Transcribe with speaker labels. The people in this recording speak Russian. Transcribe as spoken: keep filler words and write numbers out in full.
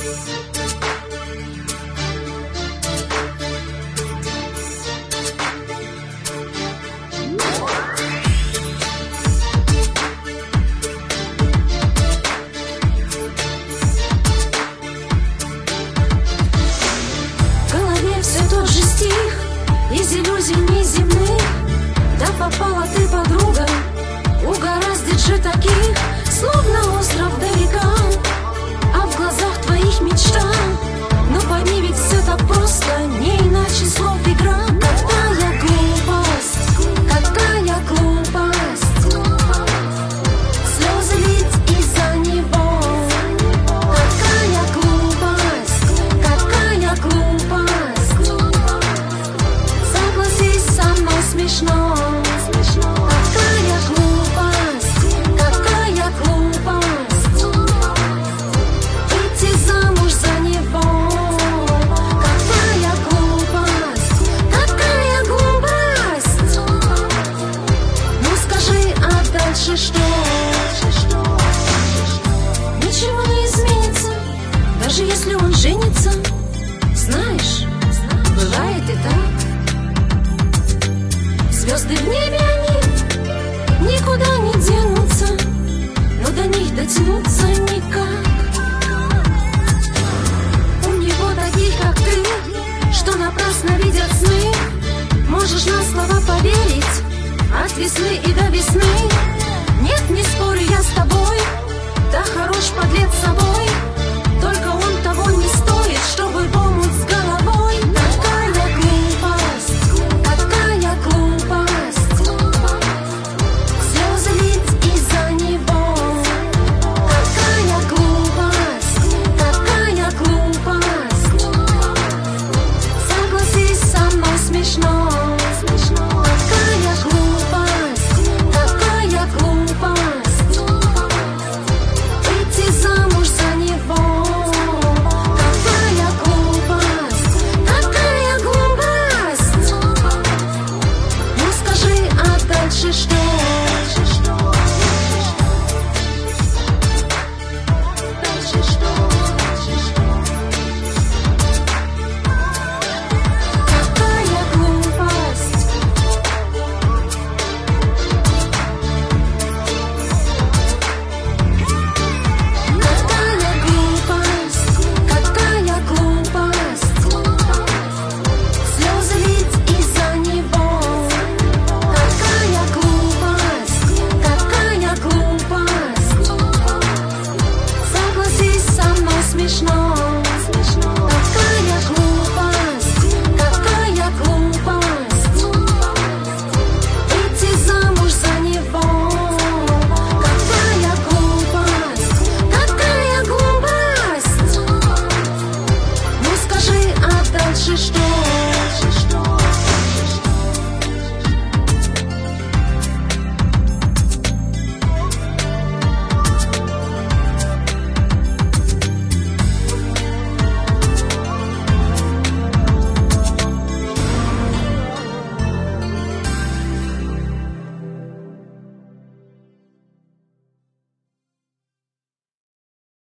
Speaker 1: Из иллюзий неземных, да попала ты, подруга, угораздит же таких, словно остров далека, а в глазах твоих мечта. Но пойми, ведь все так просто, не иначе слов игра. Какая глупость, какая глупость, слезы лить из-за него. Какая глупость, какая глупость, смешно, смешно. Какая глупость, какая глупость, выйти замуж за него. Какая глупость, какая глупость. Ну скажи, а дальше что? Ничего не изменится, даже если он женится. Знаешь, бывает и так. Звезды в небе, они никуда не денутся, но до них дотянуться никак. У него таких, как ты, что напрасно видят сны. Можешь на слова поверить от весны и до весны.